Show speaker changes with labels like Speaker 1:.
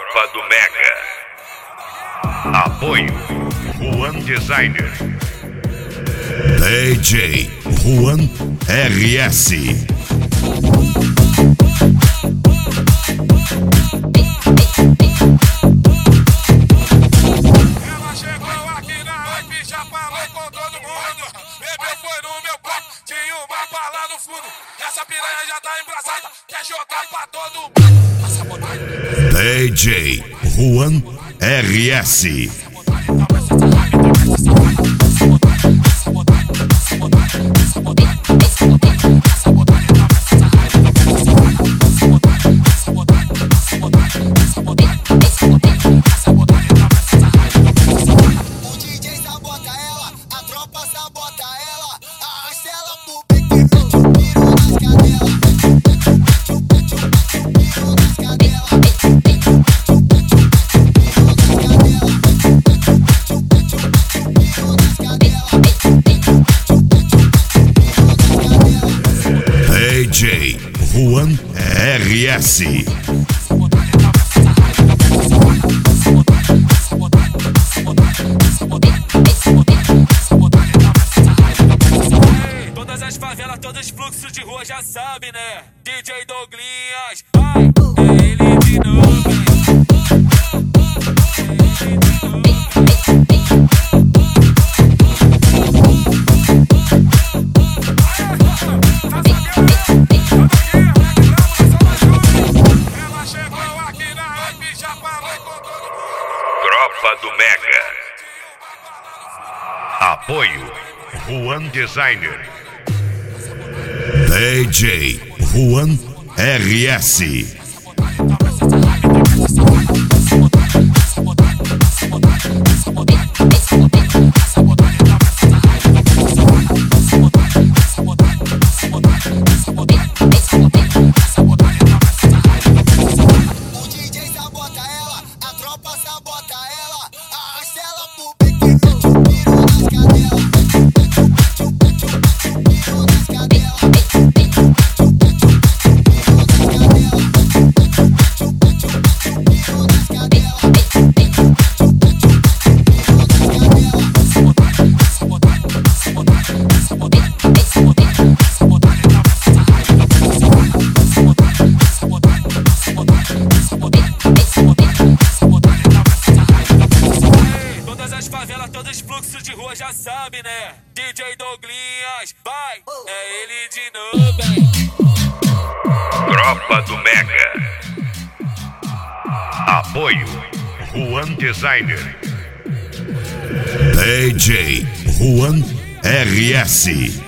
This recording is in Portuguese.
Speaker 1: Tropa do Mega. Apoio Juan Designer.
Speaker 2: DJ Juan RS.
Speaker 3: Ela chegou aqui na hype, já falou com todo mundo. Bebeu foi no meu copo, tinha uma bala no fundo. Essa piranha já tá embrasada, quer jogar pra todo mundo. A sabotagem.
Speaker 2: DJ Juan RS.
Speaker 4: O DJ sabota ela, a tropa sabota ela. Arrasta ela pro beco e mete o piro nas cadelas. Mete o piro nas cadelas.
Speaker 2: DJ Juan RS.
Speaker 3: Todas as favelas, todos os fluxos de rua já sabe, né? DJ Douglinhas, vai, é ele de novo, hein? Ela chegou aqui na hype, já falou com todo mundo.
Speaker 1: Tropa do Mega. Apoio Juan Designer.
Speaker 2: DJ Juan RS.
Speaker 4: O DJ sabota ela, a tropa sabota ela. Arrasta ela pro beco e mete o piro nas cadelas. Mete o piro nas cadelas.
Speaker 3: Todas as favelas, todos os fluxos de rua já sabe, né? DJ Douglinhas, vai, é ele de novo, hein?
Speaker 1: Tropa do Mega. Apoio Juan Designer.
Speaker 2: DJ Juan RS.